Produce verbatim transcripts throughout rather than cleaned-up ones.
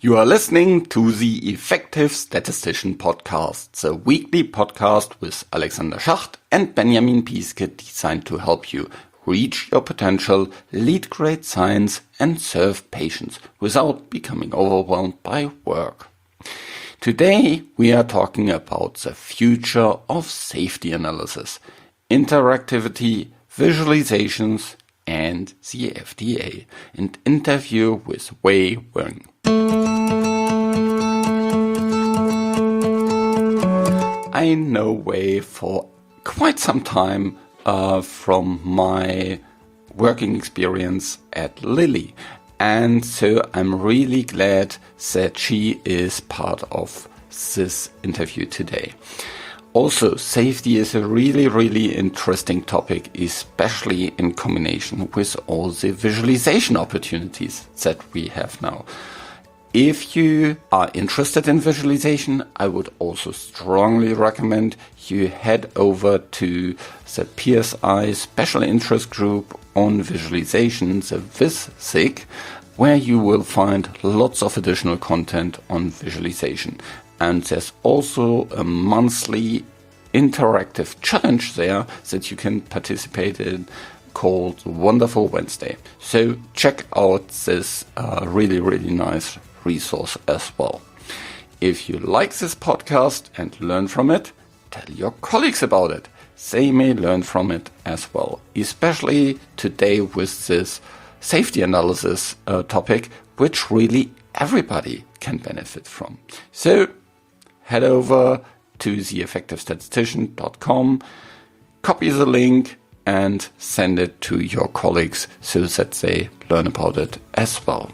You are listening to the Effective Statistician Podcast, the weekly podcast with Alexander Schacht and Benjamin Piske, designed to help you reach your potential, lead great science, and serve patients without becoming overwhelmed by work. Today, we are talking about the future of safety analysis, interactivity, visualizations, and the F D A, an interview with Wei Wen. I know Wei for quite some time uh, from my working experience at Lilly, and so I'm really glad that she is part of this interview today. Also, safety is a really, really interesting topic, especially in combination with all the visualization opportunities that we have now. If you are interested in visualization, I would also strongly recommend you head over to the P S I Special Interest Group on Visualization, the VisSig, where you will find lots of additional content on visualization. And there's also a monthly interactive challenge there that you can participate in called Wonderful Wednesday. So check out this uh, really, really nice resource as well. If you like this podcast and learn from it, tell your colleagues about it. They may learn from it as well, especially today with this safety analysis uh, topic, which really everybody can benefit from. So head over to the effective statistician dot com, copy the link and send it to your colleagues so that they learn about it as well.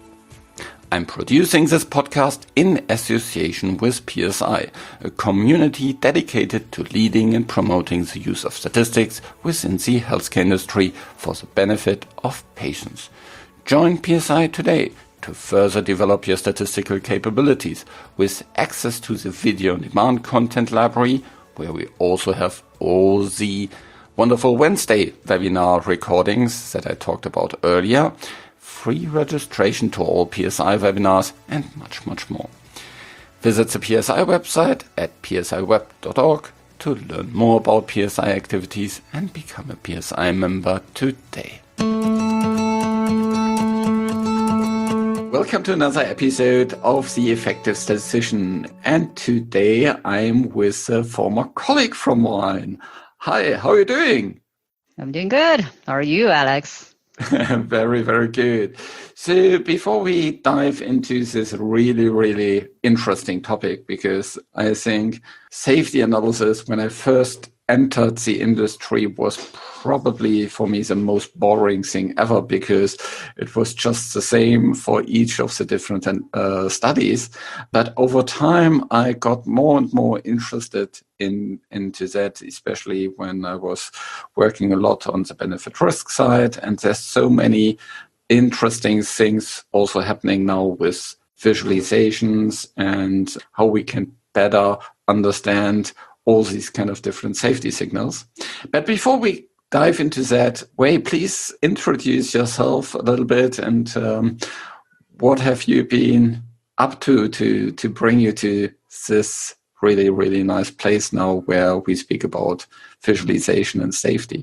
I'm producing this podcast in association with P S I, a community dedicated to leading and promoting the use of statistics within the healthcare industry for the benefit of patients. Join P S I today to further develop your statistical capabilities with access to the video-on-demand content library, where we also have all the Wonderful Wednesday webinar recordings that I talked about earlier, free registration to all P S I webinars, and much, much more. Visit the P S I website at p s i web dot org to learn more about P S I activities and become a P S I member today. Welcome to another episode of The Effective Statistician, and today I'm with a former colleague from mine. Hi, how are you doing? I'm doing good. How are you, Alex? Very, very good. So before we dive into this really, really interesting topic, because I think safety analysis, when I first entered the industry, was probably for me the most boring thing ever, because it was just the same for each of the different uh, studies. But over time, I got more and more interested in into that, especially when I was working a lot on the benefit risk side. And there's so many interesting things also happening now with visualizations and how we can better understand all these kind of different safety signals. But before we dive into that, Wei, please introduce yourself a little bit, and um, what have you been up to to to bring you to this really, really nice place now where we speak about visualization and safety?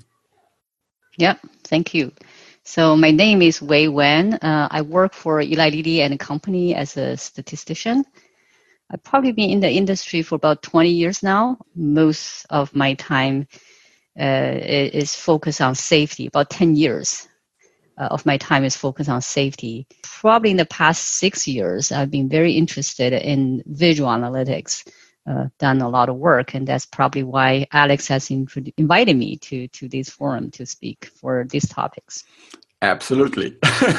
Yep, thank you. So my name is Wei Wen. Uh, I work for Eli Lilly and Company as a statistician. I've probably been in the industry for about twenty years now. Most of my time uh, is focused on safety. About ten years uh, of my time is focused on safety. Probably in the past six years, I've been very interested in visual analytics, uh, done a lot of work, and that's probably why Alex has inv- invited me to, to this forum to speak for these topics. Absolutely.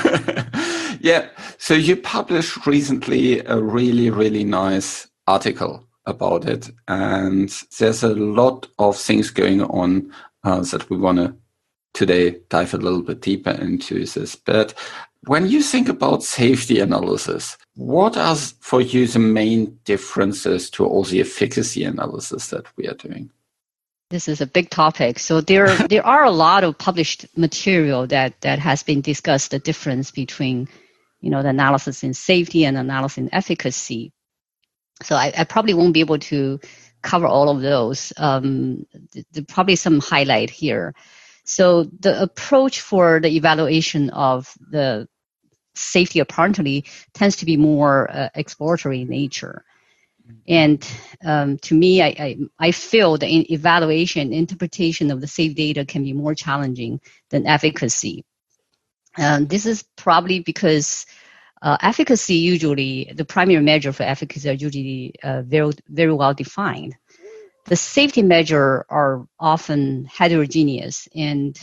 Yeah. So you published recently a really, really nice article about it. And there's a lot of things going on uh, that we want to today dive a little bit deeper into this. But when you think about safety analysis, what are for you the main differences to all the efficacy analysis that we are doing? This is a big topic. So there there are a lot of published material that, that has been discussed, the difference between you know, the analysis in safety and analysis in efficacy. So I, I probably won't be able to cover all of those. Um, th- th- probably some highlight here. So the approach for the evaluation of the safety apparently tends to be more uh, exploratory in nature. And um, to me, I, I, I feel the evaluation, interpretation of the safe data can be more challenging than efficacy. Um, this is probably because uh, efficacy usually, the primary measure for efficacy are usually uh, very, very well defined. The safety measure are often heterogeneous and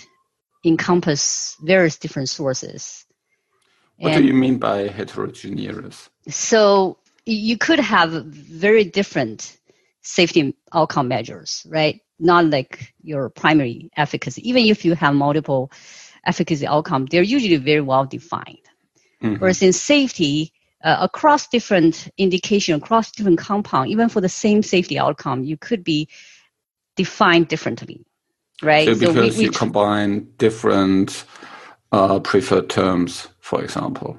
encompass various different sources. What and do you mean by heterogeneous? So you could have very different safety outcome measures, right? Not like your primary efficacy. Even if you have multiple efficacy outcomes, they're usually very well defined. Mm-hmm. Whereas in safety, uh, across different indication, across different compound, even for the same safety outcome, you could be defined differently, right? So because so we, we you tr- combine different uh, preferred terms, for example.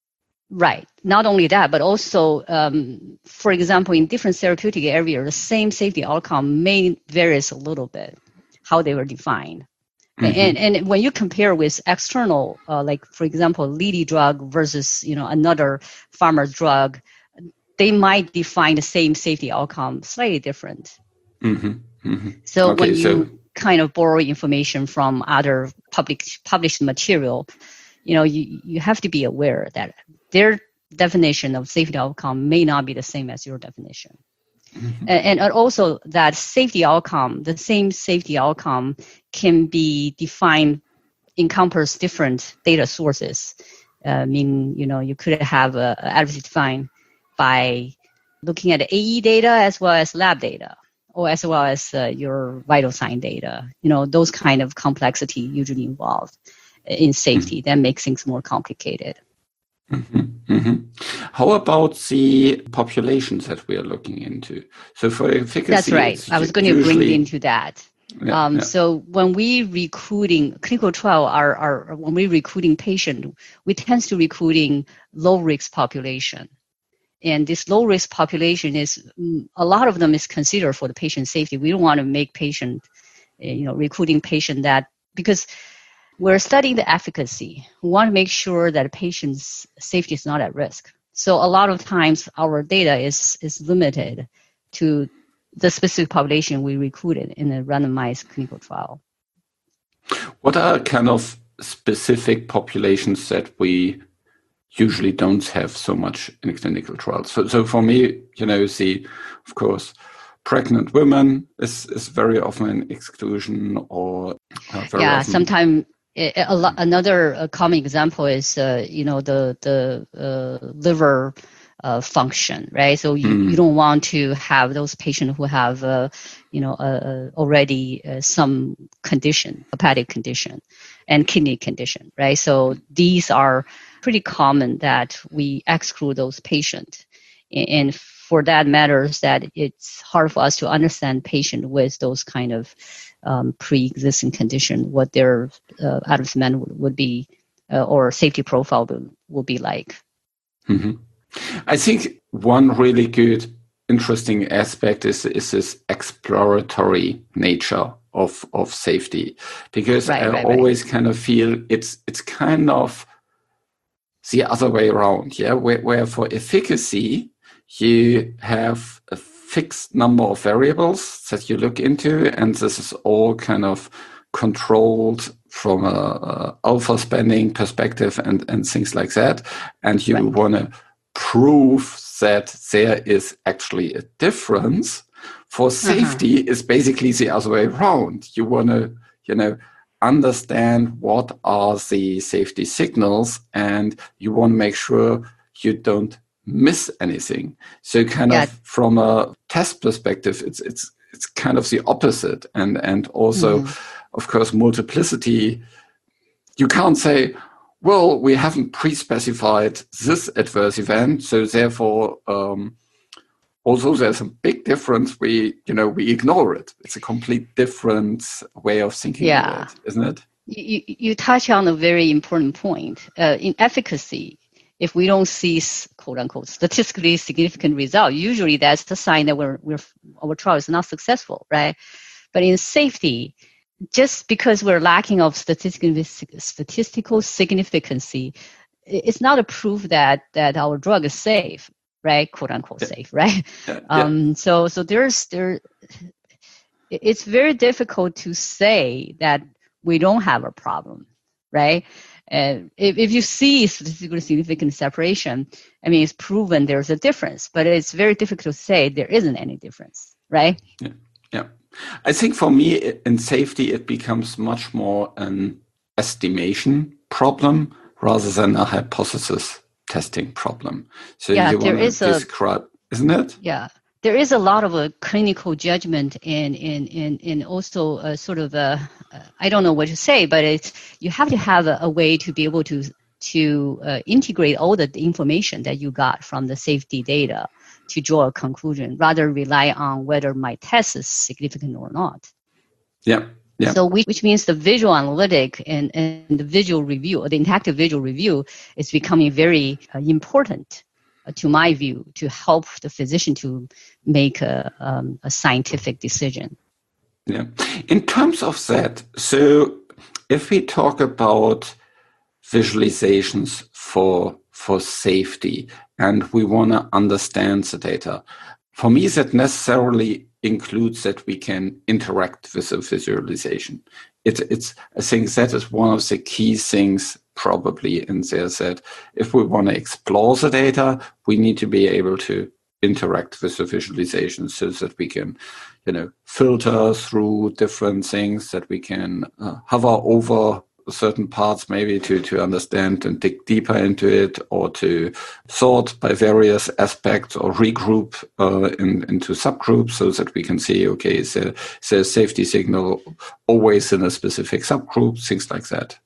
Right. Not only that, but also, um, for example, in different therapeutic areas, the same safety outcome may vary a little bit, how they were defined. Mm-hmm. And and when you compare with external, uh, like for example, Lilly drug versus you know another pharma drug, they might define the same safety outcome slightly different. Mm-hmm. Mm-hmm. So okay, when you so... kind of borrow information from other public published material, you know you you have to be aware that their definition of safety outcome may not be the same as your definition. Mm-hmm. And, and also that safety outcome, the same safety outcome can be defined, encompass different data sources. Uh, I mean, you know, you could have a, a advocacy defined by looking at the A E data as well as lab data, or as well as uh, your vital sign data. You know, those kind of complexity usually involved in safety. Mm-hmm. That makes things more complicated. Mm-hmm, mm-hmm. How about the populations that we are looking into? So for efficacy, that's right. I was going usually... to bring into that. Yeah, um, yeah. So when we recruiting clinical trial, are, are when we recruiting patient, we tend to recruiting low risk population, and this low risk population is a lot of them is considered for the patient safety. We don't want to make patient, you know, recruiting patient that because. We're studying the efficacy. We want to make sure that a patient's safety is not at risk. So a lot of times our data is, is limited to the specific population we recruited in a randomized clinical trial. What are kind of specific populations that we usually don't have so much in clinical trials? So, so for me, you know, see, of course, pregnant women is, is very often an exclusion, or uh, very yeah, often... sometimes... A lot, another uh, common example is, uh, you know, the the uh, liver uh, function, right? So you, mm. you don't want to have those patients who have, uh, you know, uh, already uh, some condition, hepatic condition, and kidney condition, right? So these are pretty common that we exclude those patients, and for that matters that it's hard for us to understand patient with those kind of Um, pre-existing condition, what their uh, adverse event would, would be, uh, or safety profile will, will be like. Mm-hmm. I think one really good, interesting aspect is is this exploratory nature of of safety, because right, I right, always right. kind of feel it's it's kind of the other way around, yeah, where, where for efficacy you have a fixed number of variables that you look into, and this is all kind of controlled from a, a alpha spending perspective and, and things like that. And you right. want to prove that there is actually a difference. For safety, uh-huh. is basically the other way around. You want to, you know, understand what are the safety signals, and you want to make sure you don't miss anything. So kind yeah. of from a test perspective, it's it's it's kind of the opposite. And and also, mm. of course, multiplicity, you can't say, well, we haven't pre-specified this adverse event, so therefore um, also there's a big difference. We, you know, we ignore it. It's a complete different way of thinking yeah. of it, isn't it? You, you touch on a very important point. Uh, in efficacy, if we don't see quote unquote statistically significant result, usually that's the sign that we're, we're our trial is not successful, right? But in safety, just because we're lacking of statistical statistical significance, it's not a proof that that our drug is safe, right? Quote unquote yeah. safe, right? Yeah. Um, so so there's there. It's very difficult to say that we don't have a problem, right? And if, if you see statistically significant separation, I mean, it's proven there's a difference, but it's very difficult to say there isn't any difference, right? Yeah. Yeah. I think for me in safety, it becomes much more an estimation problem rather than a hypothesis testing problem. So yeah, you there want is to describe, a, isn't it? Yeah. There is a lot of a clinical judgment and and and, and also a sort of a, uh, I don't know what to say, but it's, you have to have a, a way to be able to to uh, integrate all the information that you got from the safety data to draw a conclusion, rather rely on whether my test is significant or not. Yeah. Yeah. So which, which means the visual analytic and, and the visual review, or the interactive visual review, is becoming very uh, important, uh, to my view, to help the physician to make a, um, a scientific decision. Yeah. In terms of that, so if we talk about visualizations for for safety and we want to understand the data, for me that necessarily includes that we can interact with the visualization. It, it's I think that is one of the key things probably in there, that if we want to explore the data, we need to be able to interact with the visualization so that we can, you know, filter through different things, that we can uh, hover over certain parts maybe to, to understand and dig deeper into it, or to sort by various aspects or regroup uh, in, into subgroups so that we can see, okay, is there, is there a safety signal always in a specific subgroup, things like that.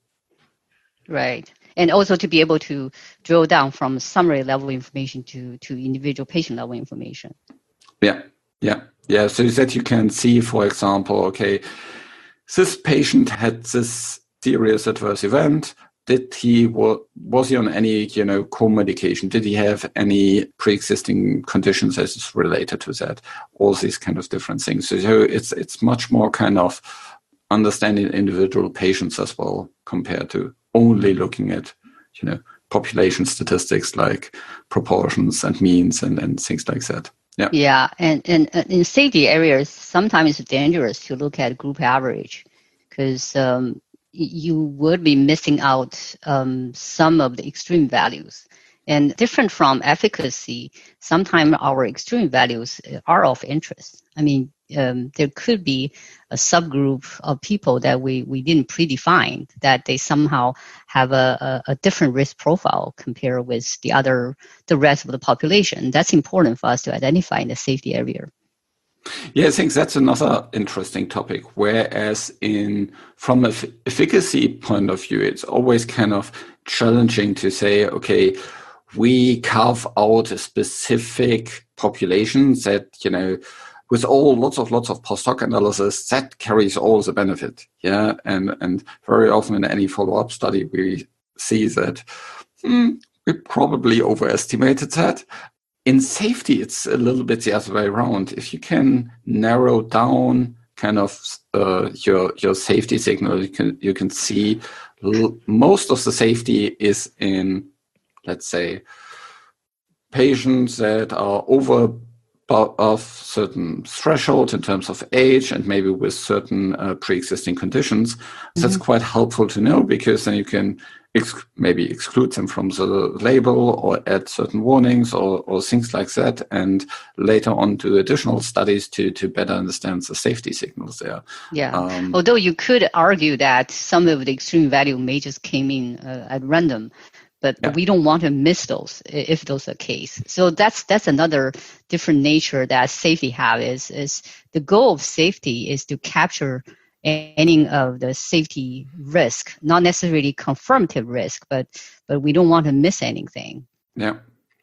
Right. And also to be able to drill down from summary level information to, to individual patient level information. Yeah, yeah, yeah. So that you can see, for example, okay, this patient had this serious adverse event. Did he was he on any, you know, co-medication? Did he have any pre-existing conditions as is related to that? All these kind of different things. So it's it's much more kind of understanding individual patients as well, compared to only looking at, you know, population statistics like proportions and means and, and things like that. Yeah. Yeah, and, and, and in safety areas, sometimes it's dangerous to look at group average, because um, you would be missing out um, some of the extreme values. And different from efficacy, sometimes our extreme values are of interest. I mean, um, there could be a subgroup of people that we, we didn't predefine, that they somehow have a, a, a different risk profile compared with the other, the rest of the population. That's important for us to identify in the safety area. Yeah, I think that's another interesting topic. Whereas in from an efficacy point of view, it's always kind of challenging to say, okay, we carve out a specific population that, you know, with all lots of lots of post hoc analysis, that carries all the benefit. Yeah, and and very often in any follow-up study, we see that hmm, we probably overestimated that. In safety, it's a little bit the other way around. If you can narrow down kind of uh, your your safety signal, you can you can see l- most of the safety is in, let's say, patients that are over of certain threshold in terms of age and maybe with certain uh, pre-existing conditions. Mm-hmm. That's quite helpful to know, because then you can ex- maybe exclude them from the label or add certain warnings or, or things like that, and later on do additional studies to, to better understand the safety signals there. Yeah, um, although you could argue that some of the extreme value may just came in uh, at random. But yeah. we don't want to miss those if those are the case. So that's that's another different nature that safety have is is the goal of safety is to capture any of the safety risk, not necessarily confirmative risk, but but we don't want to miss anything. Yeah.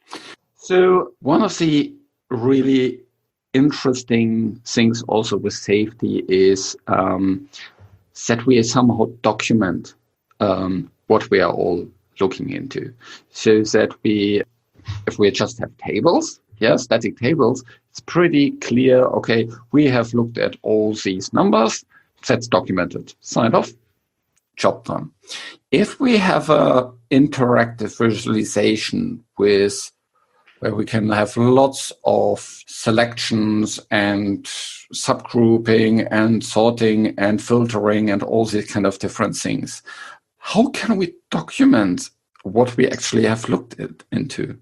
So one of the really interesting things also with safety is um, that we somehow document um, what we are all looking into. So that we, if we just have tables, yeah, static tables, it's pretty clear, okay, we have looked at all these numbers, that's documented, signed off, job done. If we have a interactive visualization with where we can have lots of selections and subgrouping and sorting and filtering and all these kind of different things, how can we document what we actually have looked at, into?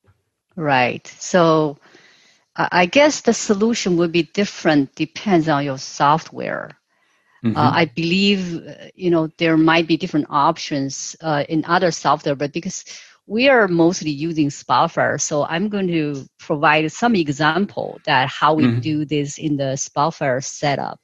Right. So I guess the solution would be different, depends on your software. Mm-hmm. Uh, I believe, you know, there might be different options uh, in other software, but because we are mostly using Spotfire, so I'm going to provide some example that how we mm-hmm. do this in the Spotfire setup.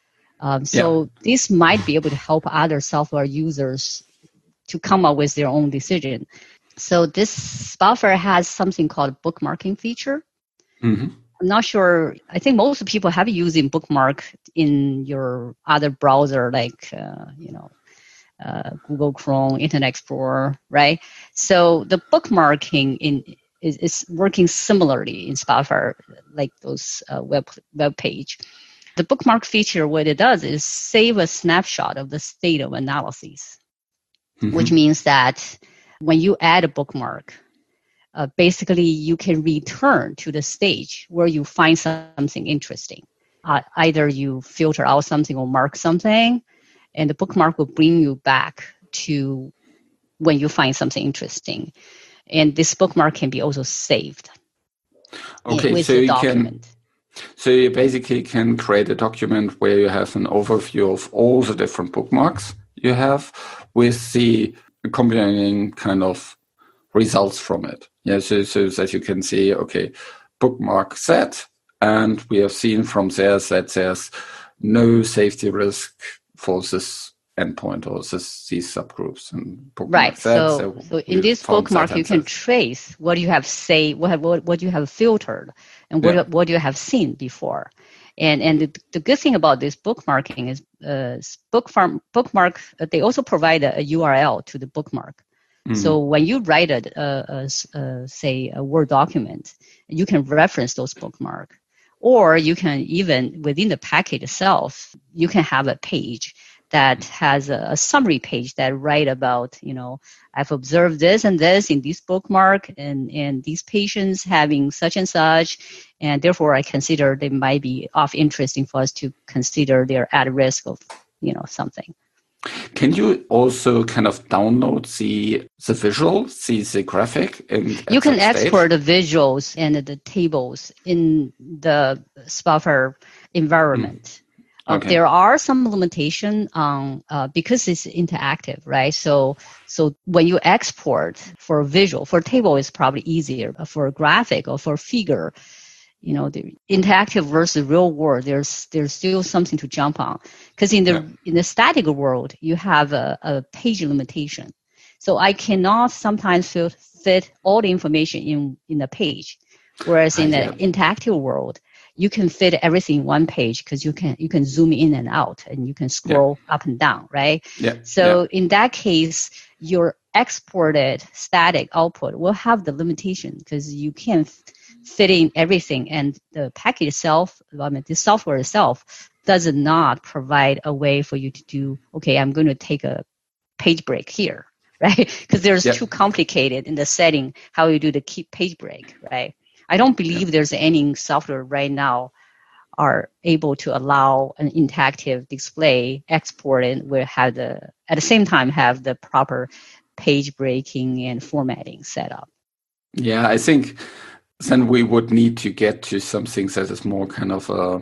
Um, so yeah. This might be able to help other software users to come up with their own decision. So this Spotfire has something called bookmarking feature. Mm-hmm. I'm not sure. I think most people have using bookmark in your other browser, like uh, you know, uh, Google Chrome, Internet Explorer, right? So the bookmarking in is, is working similarly in Spotfire, like those uh, web web page. The bookmark feature, what it does is save a snapshot of the state of analysis, mm-hmm. which means that when you add a bookmark, Uh, basically, you can return to the stage where you find something interesting. Uh, either you filter out something or mark something, and the bookmark will bring you back to when you find something interesting. And this bookmark can be also saved. Okay, in, with so the you document. can, so you basically can create a document where you have an overview of all the different bookmarks you have with the accompanying kind of results from it. Yeah, so, so that you can see, okay, bookmark set, and we have seen from there that there's no safety risk for this endpoint or this, these subgroups. And right. Set, so, so, so in this bookmark, you can trace what you have say, what what, what you have filtered, and what yeah. what you have seen before. And and the, the good thing about this bookmarking is uh, book farm, bookmark. Uh, they also provide a, a U R L to the bookmark. Mm-hmm. So when you write a, a, a, say, a Word document, you can reference those bookmarks. Or you can even, within the package itself, you can have a page that has a, a summary page that write about, you know, I've observed this and this in this bookmark, and, and these patients having such and such, and therefore I consider they might be of interest for us to consider they're at risk of, you know, something. Can you also kind of download the the visual, the, the graphic? In, you can export the visuals and the tables in the Spotfire environment. Mm. Okay. Uh, there are some limitation on uh, because it's interactive, right? So so when you export for visual, for table is probably easier. For a graphic or for figure, you know, the interactive versus real world, there's there's still something to jump on. Because in the yeah. in the static world, you have a, a page limitation. So I cannot sometimes fit, fit all the information in, in a page. Whereas in the yeah. interactive world, you can fit everything in one page because you can you can zoom in and out and you can scroll yeah. up and down, right? Yeah. So yeah. in that case, your exported static output will have the limitation because you can't fit in everything, and the package itself, I mean, the software itself does not provide a way for you to do, okay, I'm going to take a page break here, right? Because there's yep. too complicated in the setting how you do the keep page break, right? I don't believe yep. there's any software right now are able to allow an interactive display exported where have the at the same time have the proper page breaking and formatting set up. Yeah, I think then we would need to get to something that is more kind of a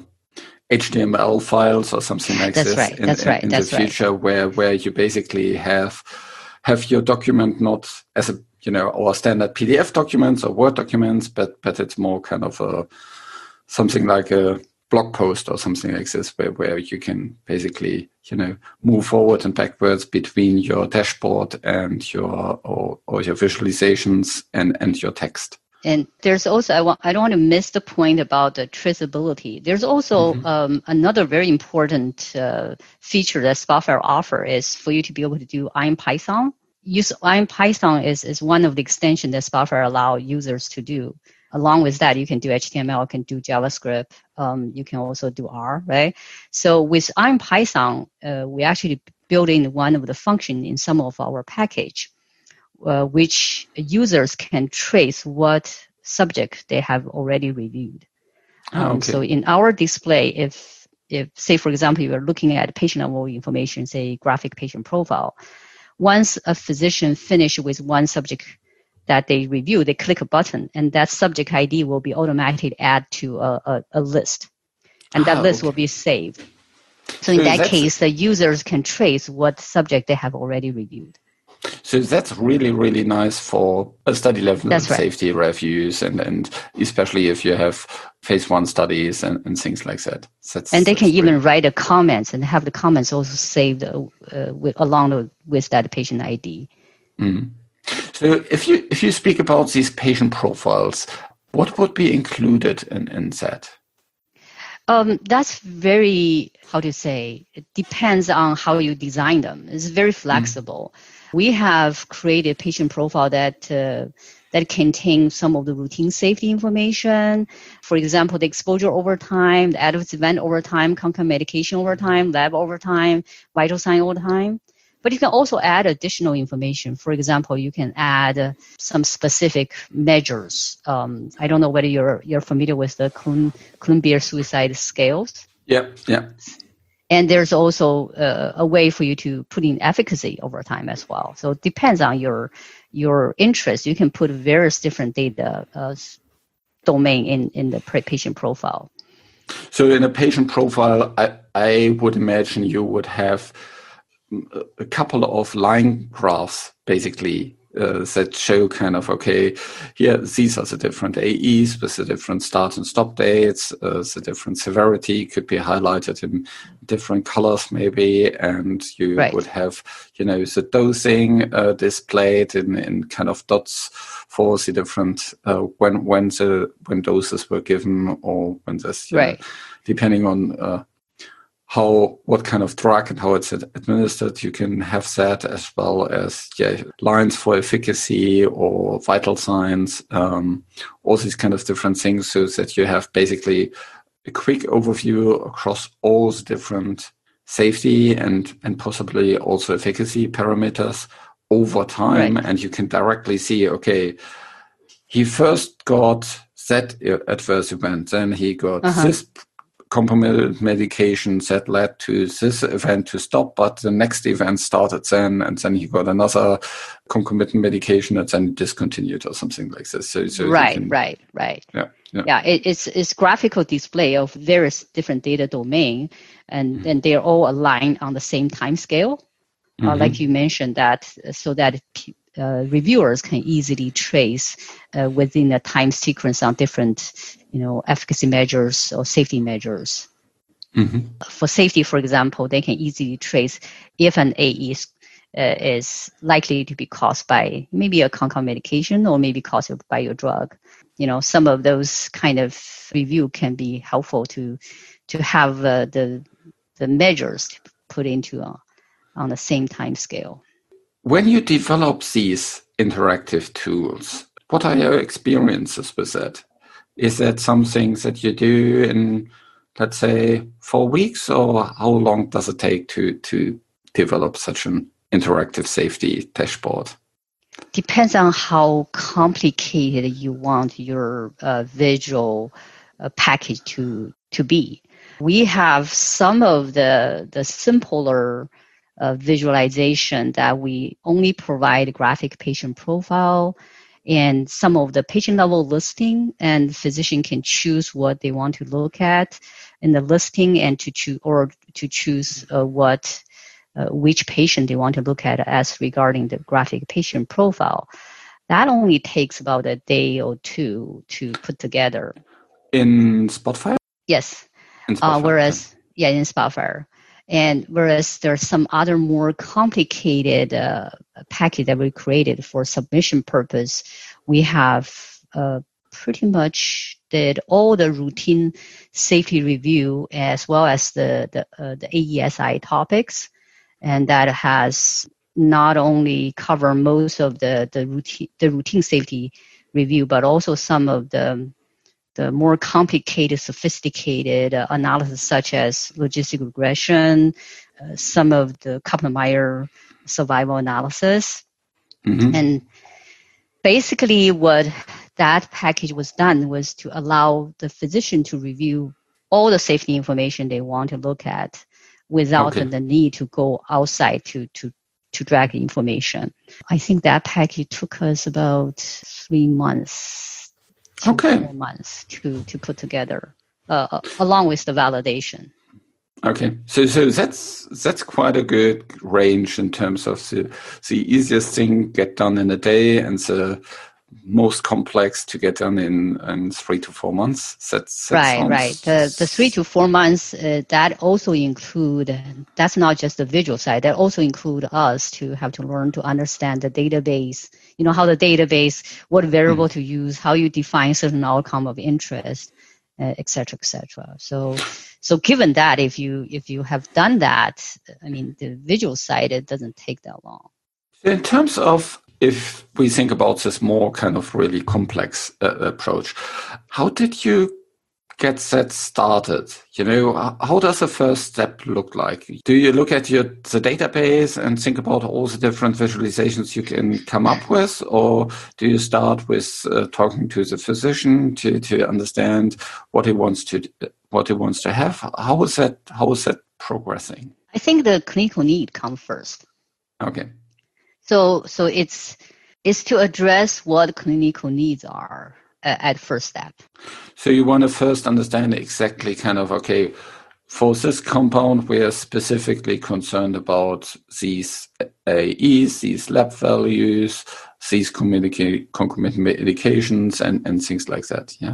H T M L files or something like that's this right, in, that's right, in that's the future, right. where where you basically have have your document not as a you know or standard P D F documents or Word documents, but but it's more kind of a something like a blog post or something like this, where, where you can basically you know move forward and backwards between your dashboard and your or, or your visualizations and and your text. And there's also, I, want, I don't want to miss the point about the traceability. There's also mm-hmm. um, another very important uh, feature that Spotfire offers is for you to be able to do IronPython use IronPython is, is one of the extensions that Spotfire allow users to do. Along with that, you can do H T M L, you can do JavaScript, um, you can also do R, right? So with IronPython, uh, we actually build in one of the functions in some of our package, uh, which users can trace what subject they have already reviewed. Um, oh, okay. So in our display, if, if say, for example, you're looking at patient level information, say graphic patient profile, once a physician finishes with one subject that they review, they click a button, and that subject I D will be automatically added to a, a, a list, and that ah, list okay. will be saved. So, so in that case, the users can trace what subject they have already reviewed. So that's really, really nice for a study level that's safety right. reviews, and, and especially if you have phase one studies and, and things like that. That's, and they can really... even write the comments and have the comments also saved uh, with, along with that patient I D. Mm. So if you if you speak about these patient profiles, what would be included in, in that? Um, that's very, how to say, it depends on how you design them. It's very flexible. Mm. We have created patient profile that uh, that contains some of the routine safety information. For example, the exposure over time, the adverse event over time, concurrent medication over time, lab over time, vital sign over time. But you can also add additional information. For example, you can add uh, some specific measures. Um, I don't know whether you're you're familiar with the Klumbir suicide scales. Yeah, yeah. And there's also uh, a way for you to put in efficacy over time as well. So it depends on your your interest. You can put various different data uh, domain in, in the patient profile. So in a patient profile, I, I would imagine you would have a couple of line graphs, basically, uh, that show kind of, okay, here, these are the different A Es with the different start and stop dates, uh, the different severity could be highlighted in different colors maybe, and you right. would have, you know, the dosing uh, displayed in, in kind of dots for the different, uh, when when the when doses were given, or when this, right. know, depending on uh, how, what kind of drug and how it's administered, you can have that, as well as yeah, lines for efficacy or vital signs, um, all these kind of different things, so that you have basically a quick overview across all the different safety and, and possibly also efficacy parameters over time. Right. And you can directly see, okay, he first got that adverse event, then he got uh-huh. this concomitant medications that led to this event to stop, but the next event started then, and then he got another concomitant medication that then discontinued or something like this. So, so right, can, right, right. Yeah, yeah. yeah it, it's it's graphical display of various different data domain, and mm-hmm. and they're all aligned on the same time scale, mm-hmm. uh, like you mentioned that, so that uh, reviewers can easily trace uh, within a time sequence on different, you know, efficacy measures or safety measures. Mm-hmm. For safety, for example, they can easily trace if an A E is, uh, is likely to be caused by maybe a concomitant medication or maybe caused by your drug. You know, some of those kind of review can be helpful to to have uh, the the measures put into uh, on the same time scale. When you develop these interactive tools, what are your experiences with that? Is that something that you do in, let's say, four weeks, or how long does it take to, to develop such an interactive safety dashboard? Depends on how complicated you want your uh, visual uh, package to, to be. We have some of the, the simpler uh, visualization that we only provide graphic patient profile and some of the patient level listing, and physician can choose what they want to look at in the listing, and to choose or to choose uh, what uh, which patient they want to look at as regarding the graphic patient profile. That only takes about a day or two to put together. In Spotfire? Yes. In Spotfire. Uh, whereas, yeah, in Spotfire. And whereas there's some other more complicated uh, package that we created for submission purpose, we have uh, pretty much did all the routine safety review as well as the the, uh, the A E S I topics, and that has not only cover most of the, the routine the routine safety review, but also some of the the more complicated, sophisticated uh, analysis, such as logistic regression, uh, some of the Kaplan-Meier survival analysis. Mm-hmm. And basically what that package was done was to allow the physician to review all the safety information they want to look at without okay. the need to go outside to, to, to drag information. I think that package took us about three months, okay. four months to, to put together, uh, along with the validation. Okay, so so that's that's quite a good range in terms of the the easiest thing get done in a day and the most complex to get done in, in three to four months. That's that right, sounds... right. The the three to four months uh, that also include that's not just the visual side. That also include us to have to learn to understand the database. You know how the database, what variable mm. to use, how you define certain outcome of interest. Uh, et cetera, et cetera. So, so given that, if you if you have done that, I mean, the visual side, it doesn't take that long. In terms of, if we think about this more kind of really complex uh, approach, how did you get that started? You know, how does the first step look like? Do you look at your the database and think about all the different visualizations you can come up with, or do you start with uh, talking to the physician to, to understand what he wants to what he wants to have? How is that? How is that progressing? I think the clinical need comes first. Okay. So so it's it's to address what clinical needs are at first step. So you want to first understand exactly kind of, okay, for this compound, we are specifically concerned about these A Es, these lab values, these communica- concomitant medications, and, and things like that, yeah?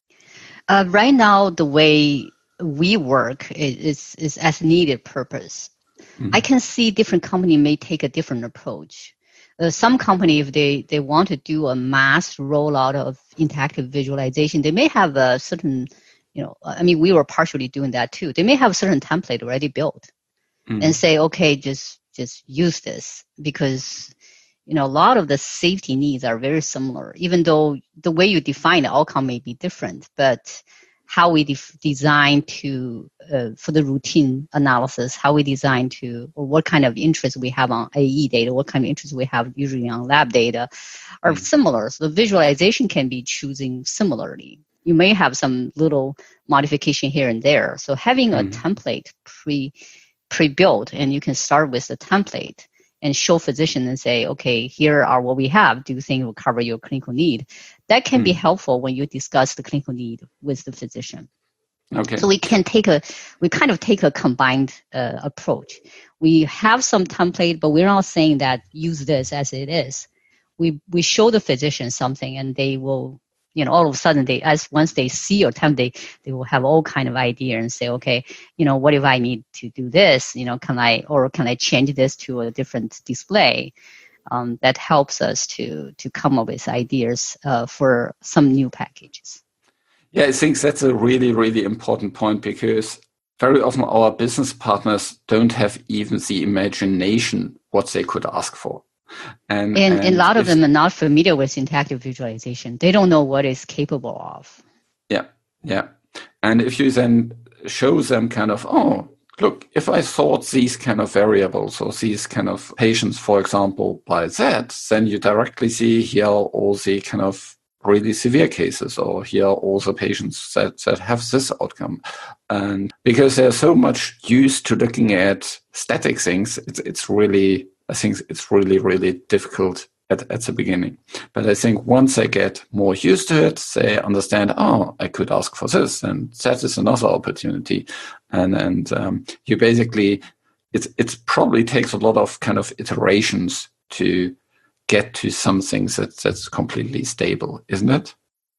Uh, right now, the way we work is, is as needed purpose. Mm-hmm. I can see different companies may take a different approach. Uh, some company, if they, they want to do a mass rollout of interactive visualization, they may have a certain, you know, I mean, we were partially doing that too. They may have a certain template already built mm. and say, okay, just, just use this because, you know, a lot of the safety needs are very similar, even though the way you define the outcome may be different, but how we def- design to, uh, for the routine analysis, how we design to, or what kind of interest we have on A E data, what kind of interest we have usually on lab data are mm. similar. So the visualization can be choosing similarly. You may have some little modification here and there. So having mm. a template pre, pre-built, and you can start with the template and show physician and say, okay, here are what we have. Do you think it will cover your clinical need? That can mm. be helpful when you discuss the clinical need with the physician. Okay. So we can take a, we kind of take a combined uh, approach. We have some template, but we're not saying that use this as it is. We we show the physician something, and they will, you know, all of a sudden they, as once they see your template, they, they will have all kind of idea and say, okay, you know, what if I need to do this? You know, can I, or can I change this to a different display? Um, that helps us to to come up with ideas uh, for some new packages. Yeah, I think that's a really, really important point because very often our business partners don't have even the imagination what they could ask for. And, and, and, and a lot of them are not familiar with interactive visualization. They don't know what it's capable of. Yeah, yeah. And if you then show them kind of, oh, look, if I thought these kind of variables or these kind of patients, for example, by that, then you directly see here all the kind of really severe cases, or here are all the patients that, that have this outcome. And because they're so much used to looking at static things, it's, it's really, I think it's really, really difficult at, at the beginning. But I think once they get more used to it, they understand, oh, I could ask for this, and that is another opportunity. And, and um, you basically, it's, it probably takes a lot of kind of iterations to get to something that, that's completely stable, isn't it?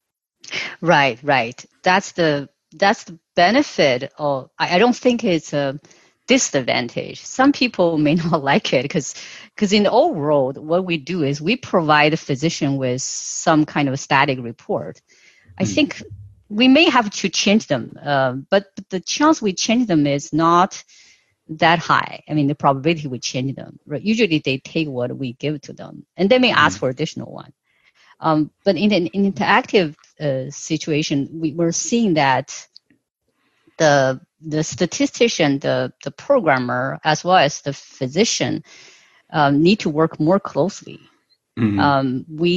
Right, right. That's the that's the benefit of, I, I don't think it's a disadvantage. Some people may not like it because because in the old world, what we do is we provide the physician with some kind of static report. I mm. think we may have to change them, uh, but the chance we change them is not that high. I mean, the probability would change them. Right? Usually they take what we give to them, and they may ask mm. for additional one. Um, but in an in interactive uh, situation, we, we're seeing that the the statistician, the, the programmer, as well as the physician um, need to work more closely. Mm-hmm. Um, we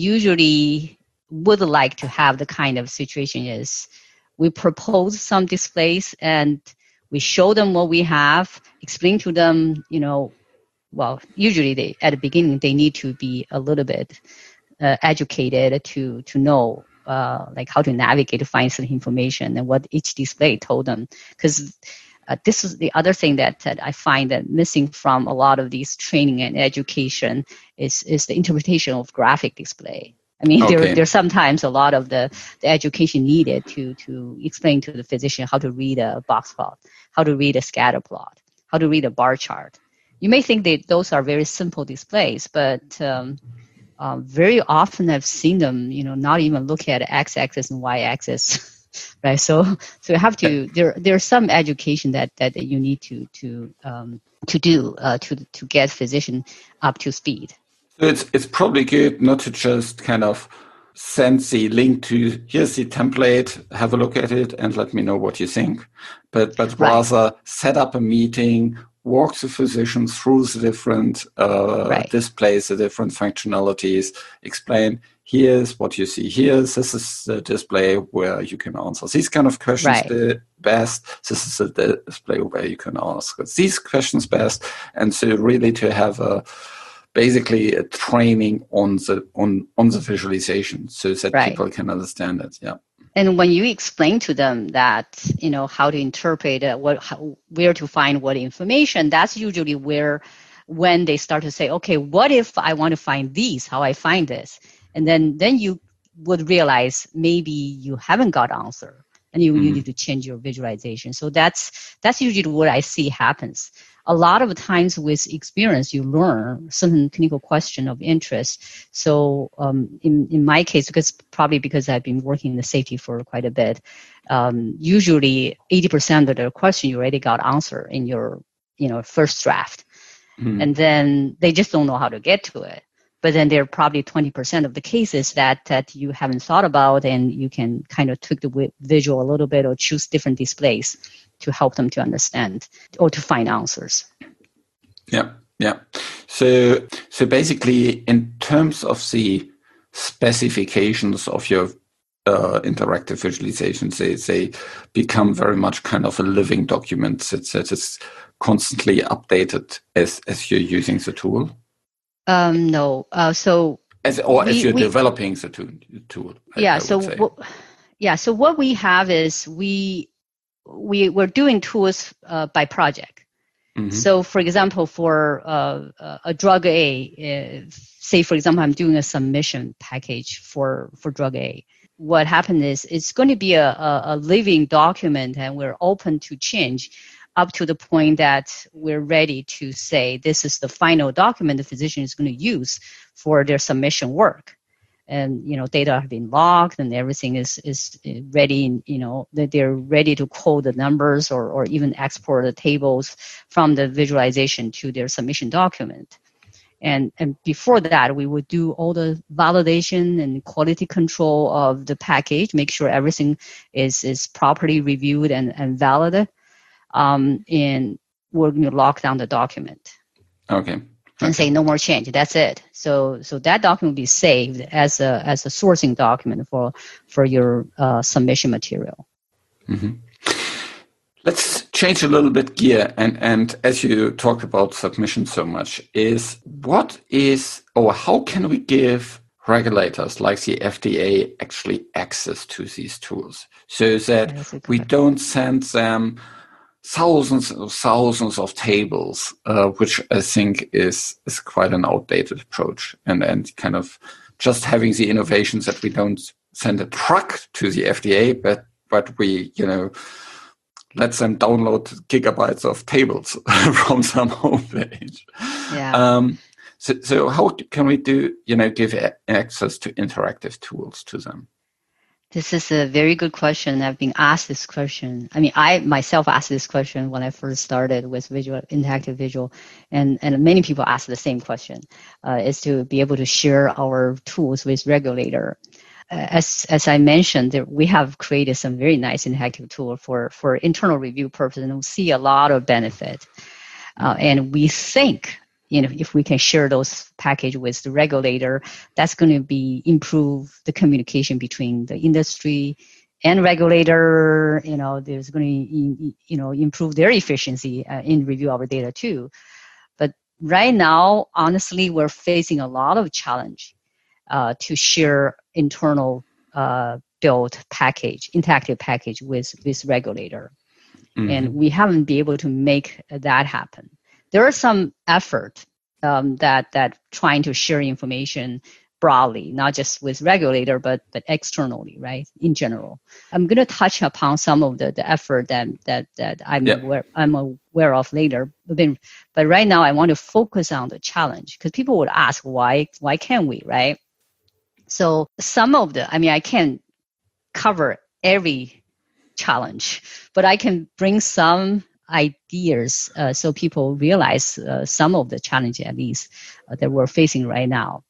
usually would like to have the kind of situation is we propose some displays and we show them what we have, explain to them, you know, well, usually they at the beginning they need to be a little bit uh, educated to to know uh, like how to navigate to find some information and what each display told them. Because uh, this is the other thing that, that I find that missing from a lot of these training and education is is the interpretation of graphic display. I mean, okay. there there's sometimes a lot of the, the education needed to to explain to the physician how to read a box plot, how to read a scatter plot, how to read a bar chart. You may think that those are very simple displays, but um, uh, very often I've seen them, you know, not even look at x-axis and y-axis, right? So, so you have to. There, there's some education that, that you need to to um, to do uh, to to get physician up to speed. So it's it's probably good not to just kind of send the link to here's the template, have a look at it, and let me know what you think, but but right. rather set up a meeting. Walk the physician through the different uh, right. displays, the different functionalities, explain, here's what you see here. This is the display where you can answer these kind of questions right. the best. This is the display where you can ask these questions best. And so really to have a basically a training on the on, on the visualization so that right. people can understand it. Yeah. And when you explain to them that, you know, how to interpret uh, what, how, where to find what information, that's usually where, when they start to say, okay, what if I want to find these? How I find this? And then, then you would realize maybe you haven't got answer, and you, mm-hmm. you need to change your visualization. So that's that's usually what I see happens. A lot of times with experience, you learn certain clinical question of interest. So um, in, in my case, because probably because I've been working in the safety for quite a bit, um, usually eighty percent of the question you already got answer in your you know first draft. Mm-hmm. And then they just don't know how to get to it. But then there are probably twenty percent of the cases that, that you haven't thought about, and you can kind of tweak the visual a little bit or choose different displays to help them to understand or to find answers. Yeah, yeah. So, so basically, in terms of the specifications of your uh, interactive visualizations, they, they become very much kind of a living document that, that is constantly updated as, as you're using the tool. Um, no. Uh, so, as or we, as you're we, developing the tool. tool yeah. I, I so, w- yeah. So what we have is we. We we're doing tools uh, by project. Mm-hmm. So, for example, for uh, a drug A, uh, say for example, I'm doing a submission package for, for drug A. What happened is it's going to be a, a, a living document, and we're open to change up to the point that we're ready to say this is the final document the physician is going to use for their submission work. And, you know, data have been logged and everything is, is ready, you know, that they're ready to code the numbers or, or even export the tables from the visualization to their submission document. And, and before that, we would do all the validation and quality control of the package, make sure everything is, is properly reviewed and, and valid. Um, and we're going to lock down the document. Okay. And say no more change. That's it. So, so that document will be saved as a as a sourcing document for for your uh, submission material. Mm-hmm. Let's change a little bit gear, and and as you talked about submission so much, is what is or how can we give regulators like the F D A actually access to these tools so that we don't send them thousands and thousands of tables, uh, which I think is is quite an outdated approach, and and kind of just having the innovations that we don't send a truck to the F D A, but but we you know let them download gigabytes of tables from some homepage. Yeah. Um, so so how can we do you know give access to interactive tools to them? This is a very good question. I've been asked this question. I mean, I myself asked this question when I first started with visual, interactive visual, and, and many people ask the same question, uh, is to be able to share our tools with regulator. As as I mentioned, there, we have created some very nice interactive tool for, for internal review purposes, and we see a lot of benefit. Uh, and we think, you know, if we can share those package with the regulator, that's going to be improve the communication between the industry and regulator. You know, there's going to, you know, improve their efficiency uh, in review our data too. But right now, honestly, we're facing a lot of challenge uh, to share internal uh, built package, interactive package with with regulator. Mm-hmm. And we haven't been able to make that happen. There are some effort um, that that trying to share information broadly, not just with regulator, but but externally, right? In general, I'm going to touch upon some of the, the effort that that that I'm yep. aware I'm aware of later. But then, but right now, I want to focus on the challenge because people would ask why why can't we, right? So some of the, I mean, I can't cover every challenge, but I can bring some ideas uh, so people realize uh, some of the challenge at least uh, that we're facing right now.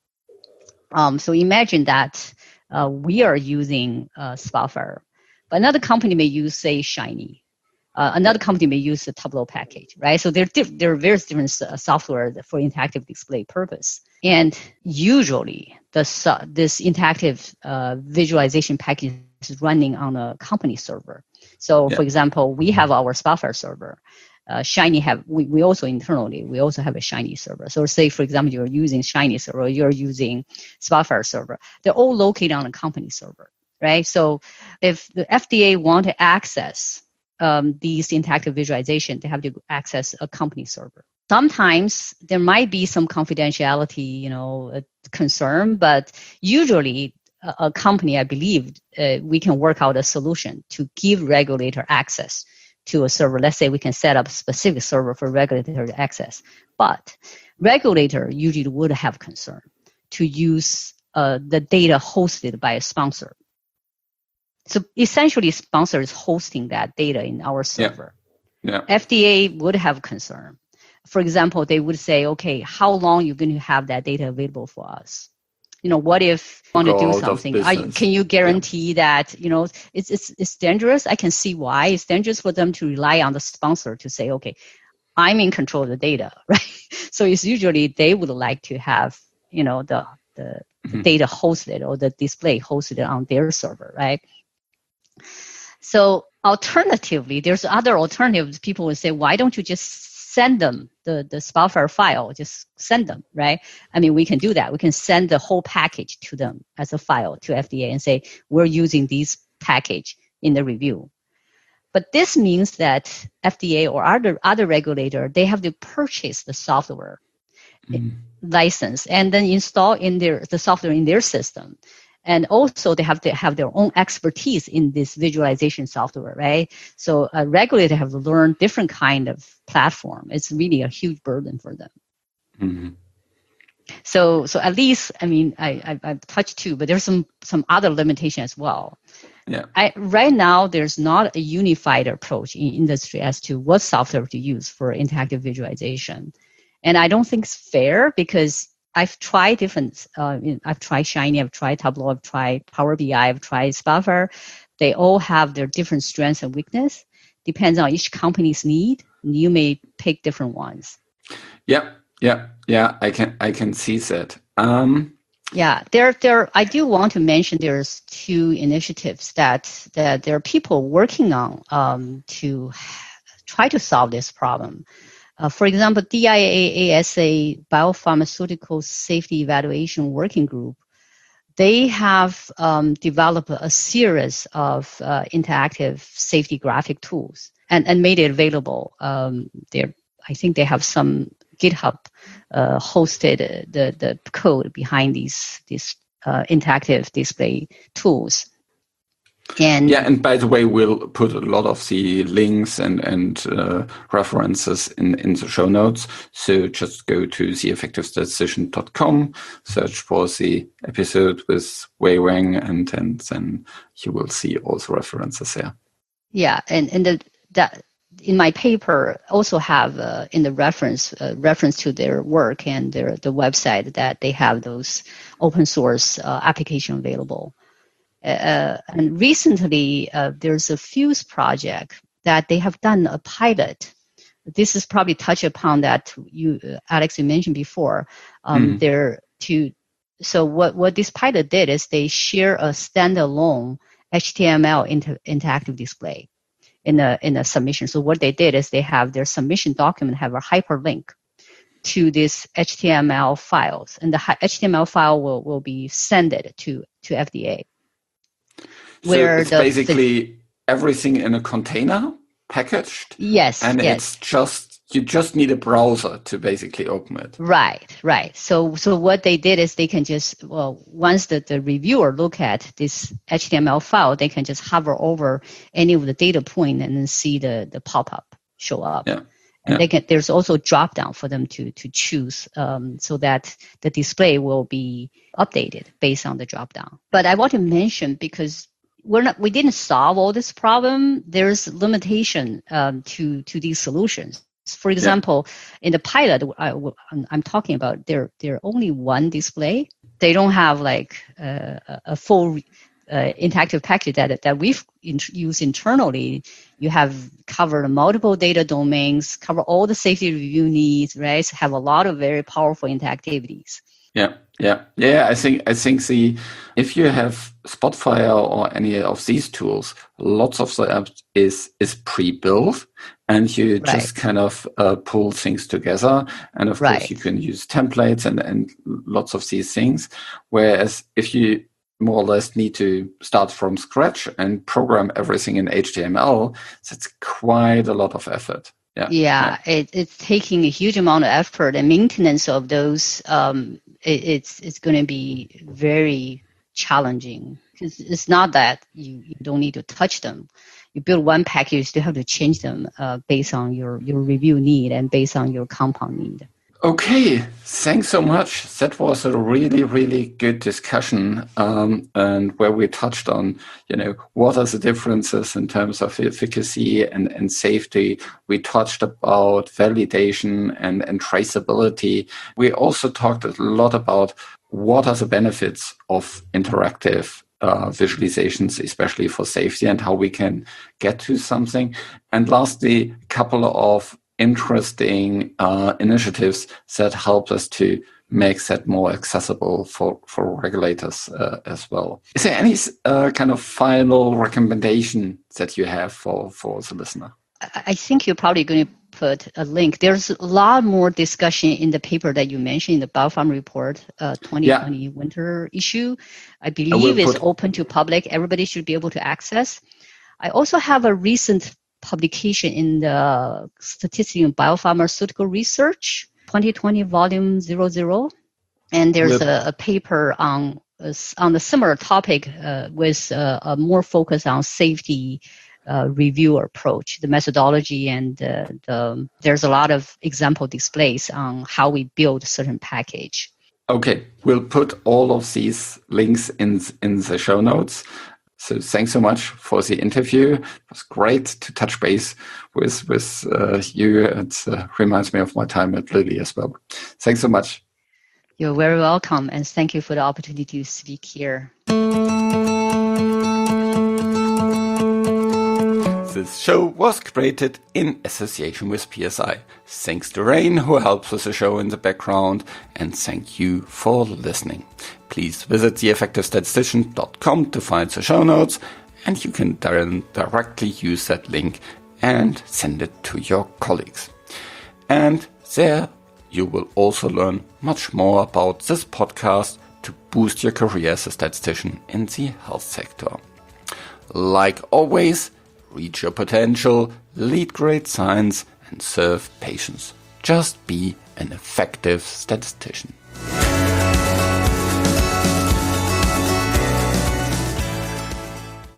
Um, so imagine that uh, we are using uh, Spotfire, but another company may use, say, Shiny. Uh, another company may use the Tableau package, right? So there, there are various different uh, software for interactive display purpose. And usually, the, uh, this interactive uh, visualization package is running on a company server. So, yeah. for example, we have our Spotfire server. Uh, Shiny have we, we also internally we also have a Shiny server. So, say for example, you're using Shiny server, or you're using Spotfire server. They're all located on a company server, right? So, if the F D A want to access um, these interactive visualization, they have to access a company server. Sometimes there might be some confidentiality, you know, concern, but usually a, a company, I believe, uh, we can work out a solution to give regulator access to a server. Let's say we can set up a specific server for regulator access, but regulator usually would have concern to use uh, the data hosted by a sponsor. So essentially, sponsor is hosting that data in our server. Yeah. Yeah. F D A would have concern. For example, they would say, okay, how long are you going to have that data available for us? You know, what if you want to do something? Are you, can you guarantee yeah. that, you know, it's, it's, it's dangerous? I can see why. It's dangerous for them to rely on the sponsor to say, okay, I'm in control of the data, right? So it's usually they would like to have, you know, the, the, mm-hmm. the data hosted or the display hosted on their server, right? So alternatively, there's other alternatives. People would say, why don't you just send them the, the Spotfire file, just send them, right? I mean, we can do that. We can send the whole package to them as a file to F D A and say, we're using this package in the review. But this means that F D A or other, other regulator, they have to purchase the software mm. license and then install in their the software in their system. And also, they have to have their own expertise in this visualization software, right? So a regulator have to learn different kind of platform. It's really a huge burden for them. Mm-hmm. So, so at least, I mean, I, I I've touched two, but there's some some other limitation as well. Yeah. I, right now, there's not a unified approach in industry as to what software to use for interactive visualization, and I don't think it's fair because I've tried different, uh, I've tried Shiny, I've tried Tableau, I've tried Power B I, I've tried Spotfire. They all have their different strengths and weakness. Depends on each company's need. You may pick different ones. Yeah, yeah, yeah. I can, I can see that. Um, yeah, there, there. I do want to mention there's two initiatives that that there are people working on um, to try to solve this problem. Uh, for example, D I A A S A Biopharmaceutical Safety Evaluation Working Group, they have um, developed a series of uh, interactive safety graphic tools and, and made it available. Um, I think they have some GitHub uh, hosted the, the code behind these, these uh, interactive display tools. And yeah, and by the way, we'll put a lot of the links and and uh, references in, in the show notes. So just go to the effective statistician dot com, search for the episode with Wei Wang, and, and then you will see all the references there. Yeah, and and the, that in my paper also have uh, in the reference uh, reference to their work and their the website that they have those open source uh, application available. Uh, and recently, uh, there's a Fuse project that they have done a pilot. This is probably touch upon that you, uh, Alex, you mentioned before. Um, mm. They're to so what what this pilot did is they share a standalone H T M L inter, interactive display in a in a submission. So what they did is they have their submission document have a hyperlink to this H T M L files, and the H T M L file will will be sent to to F D A. Where so it's the, basically the, everything in a container packaged. Yes, and yes. it's just you just need a browser to basically open it. Right, right. So, so what they did is they can just well, once the, the reviewer look at this H T M L file, they can just hover over any of the data point and then see the the pop up show up. Yeah. And yeah. they can, there's also a drop down for them to to choose, um, so that the display will be updated based on the drop down. But I want to mention because we're not, we didn't solve all this problem. There's limitation um, to to these solutions. For example, yeah. in the pilot I, I'm talking about, there there only one display. They don't have like uh, a full uh, interactive package that that we've in, used internally. You have covered multiple data domains, cover all the safety review needs, right? So have a lot of very powerful interactivities. Yeah, yeah, yeah. I think I think the if you have Spotfire or any of these tools, lots of the app is is pre-built, and you right. just kind of uh, pull things together. And of right. course, you can use templates and and lots of these things. Whereas if you more or less need to start from scratch and program everything in H T M L, that's quite a lot of effort. Yeah, yeah, yeah. It, it's taking a huge amount of effort, and maintenance of those. Um, it, it's it's going to be very challenging because it's not that you, you don't need to touch them. You build one package, you still have to change them uh, based on your, your review need and based on your compound need. Okay, thanks so much. That was a really, really good discussion, um, and where we touched on, you know, what are the differences in terms of efficacy and, and safety. We touched about validation and, and traceability. We also talked a lot about what are the benefits of interactive uh, visualizations, especially for safety, and how we can get to something. And lastly, a couple of interesting uh, initiatives that help us to make that more accessible for, for regulators uh, as well. Is there any uh, kind of final recommendation that you have for, for the listener? I think you're probably going to put a link. There's a lot more discussion in the paper that you mentioned in the BioPharma Report uh, twenty twenty yeah. winter issue. I believe I it's put... open to public. Everybody should be able to access. I also have a recent publication in the Statistics in Biopharmaceutical Research, twenty twenty volume zero zero, and there's yep. a, a paper on uh, on the similar topic uh, with uh, a more focus on safety uh, review approach, the methodology, and uh, the, there's a lot of example displays on how we build certain package. Okay, we'll put all of these links in in the show notes. So thanks so much for the interview. It was great to touch base with with uh, you. It uh, reminds me of my time at Lilly as well. Thanks so much. You're very welcome, and thank you for the opportunity to speak here. This show was created in association with P S I. Thanks to Rain, who helps with the show in the background, and thank you for listening. Please visit the effective statistician dot com to find the show notes, and you can directly use that link and send it to your colleagues. And there you will also learn much more about this podcast to boost your career as a statistician in the health sector. Like always, reach your potential, lead great science, and serve patients. Just be an effective statistician.